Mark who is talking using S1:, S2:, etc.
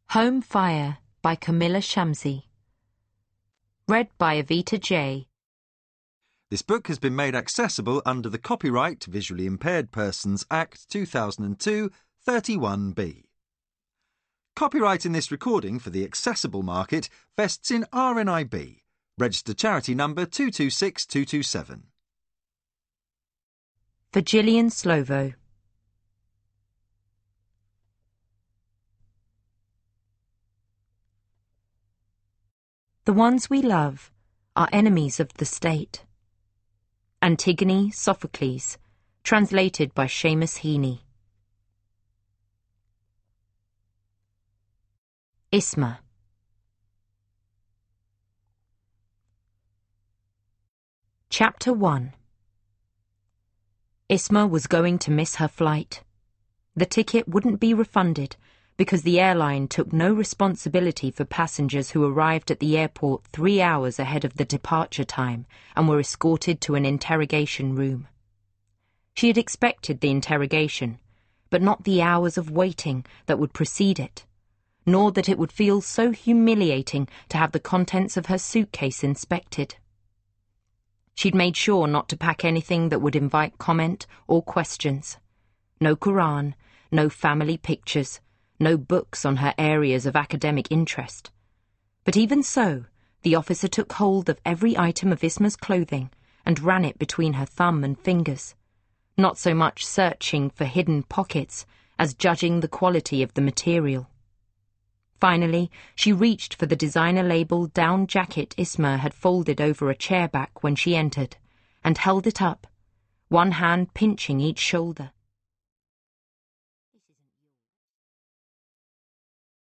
S1: Home Fire by Camilla Shamsi. Read by Avita J.
S2: This book has been made accessible under the Copyright Visually Impaired Persons Act 2002 31B. Copyright in this recording for the accessible market vests in RNIB, registered charity number 226227.
S1: For Gillian Slovo. The ones we love are enemies of the state. Antigone Sophocles, translated by Seamus Heaney. Isma. Chapter 1. Isma was going to miss her flight. The ticket wouldn't be refunded because the airline took no responsibility for passengers who arrived at the airport 3 hours ahead of the departure time and were escorted to an interrogation room. She had expected the interrogation, but not the hours of waiting that would precede it, nor that it would feel so humiliating to have the contents of her suitcase inspected. She'd made sure not to pack anything that would invite comment or questions. No Quran, no family pictures, no books on her areas of academic interest. But even so, the officer took hold of every item of Isma's clothing and ran it between her thumb and fingers, not so much searching for hidden pockets as judging the quality of the material. Finally, she reached for the designer-labelled down jacket Isma had folded over a chair back when she entered, and held it up, one hand pinching each shoulder.